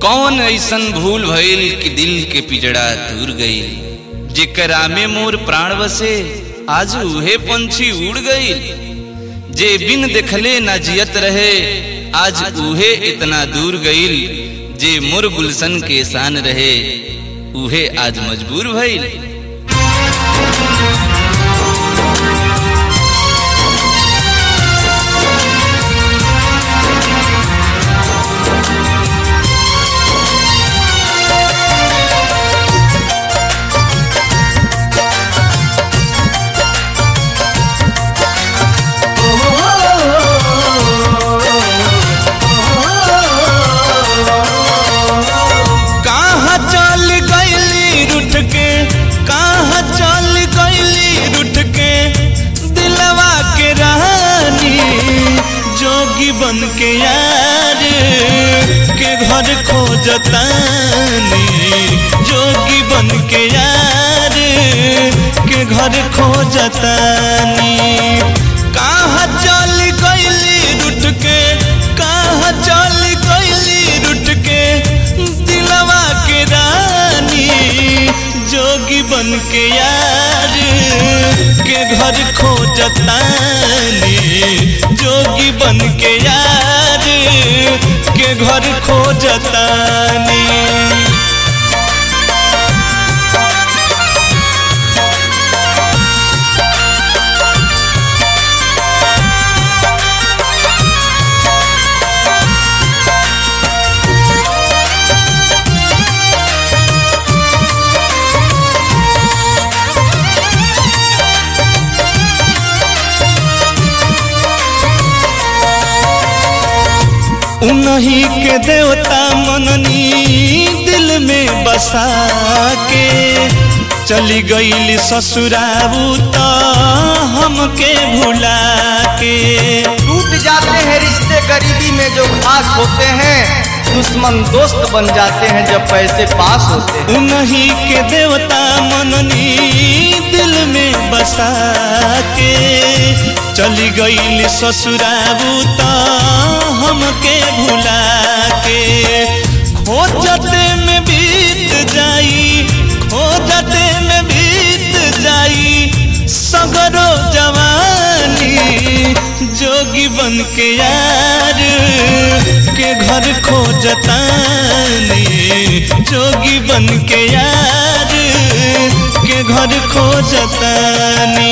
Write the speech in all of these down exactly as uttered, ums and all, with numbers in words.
कौन ऐसन भूल भइल कि दिल के पिजड़ा दूर गईल। जेकरा में मोर प्राण बसे आज उहे पंछी उड़ गईल। जे बिन देखले ना जियत रहे आज उहे इतना दूर गईल। जे मोर गुलशन के शान रहे उहे आज मजबूर भइल। बन के यार के घर खोजतानी, जोगी बन के यार के घर खोजतानी। कहाँ चल गईली रुठ के, कहाँ चल गईली रुठ के दिलवा के रानी। जोगी बन के यार के घर खोजतानी, जोगी बन के यार के घर खोजतानी। उन्हीं के देवता मननी दिल में बसा के चली गईली ससुराबू तो हमके भुला के। टूट जाते हैं रिश्ते गरीबी में जो खास होते हैं, दुश्मन दोस्त बन जाते हैं जब पैसे पास होते हैं। उन्हीं के देवता मननी दिल में बसा के चली गईली ससुराबू तो हमके भुला के। खोजते में बीत जाई, खोजते में बीत जाई सगरो जवानी। जोगी बन के यार के घर खोजतानी, जोगी बन के यार के घर खोजतानी।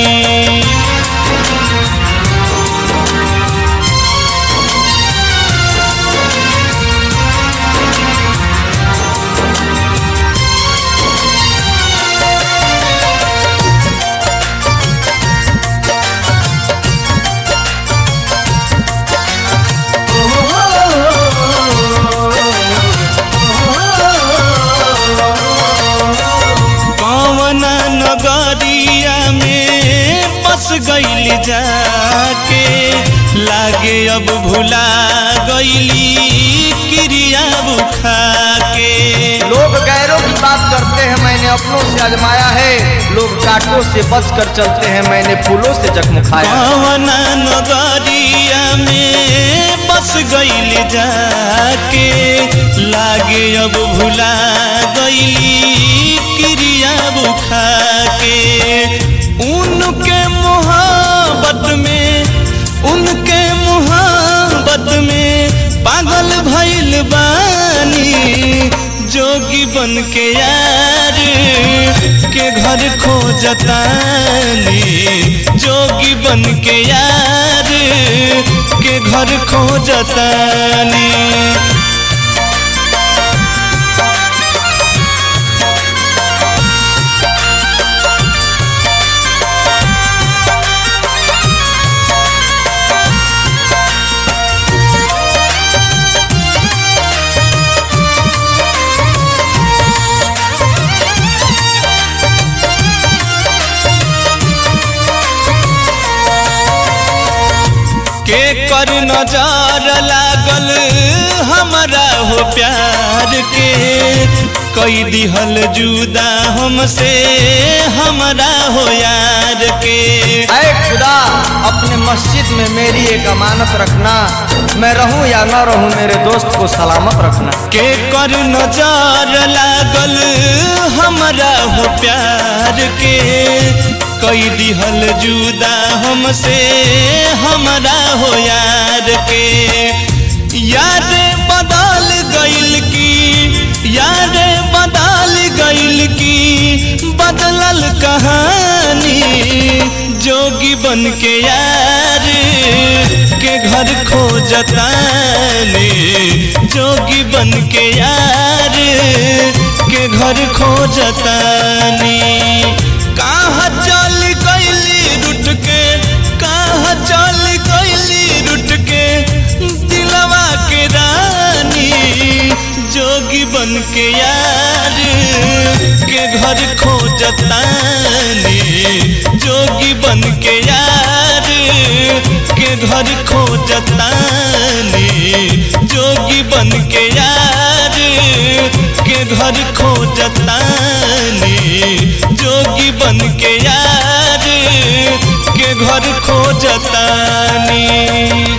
नगरिया में बस गईली जाके लागे अब भुला गईली क्रिया बुखा के। लोग गैरों की बात करते हैं, मैंने अपनों से आजमाया है। लोग कांटों से बचकर चलते हैं, मैंने फूलों से जख्म खाया। कवना नगरिया में बस गईली जाके लागे अब भुला गईली क्रिया बुखा के। उनके मोहब्बत में, उनके मोहब्बत में पागल भइल बानी। जोगी बन के यार के घर खोजतानी, जोगी बन के यार के घर खोजतानी। के कर नजर लागल हमरा हो प्यार के। कई दिहल जुदा हमसे हमारा हो यार के। ऐ खुदा अपने मस्जिद में मेरी एक अमानत रखना, मैं रहूं या न रहूं मेरे दोस्त को सलामत रखना। के कर नजर लागल हमारा हो प्यार के, कई दिहल जुदा हमसे हमारा हो यार के। याद बदल गइल की, याद बदल गइल की, बदलल कहानी। जोगी बन के यार के घर खोजतानी, जोगी बन के यार के घर खोजतानी। कहाँ चल गइली रुट के, कहाँ चल गइली रुट के दिलवा के रानी। जोगी बन के यार के घर खोजतानी, जोगी बन के यार के घर खोजतानी, जोगी बन के यार के घर खोजतानी, जोगी बन के यार के घर खोजतानी।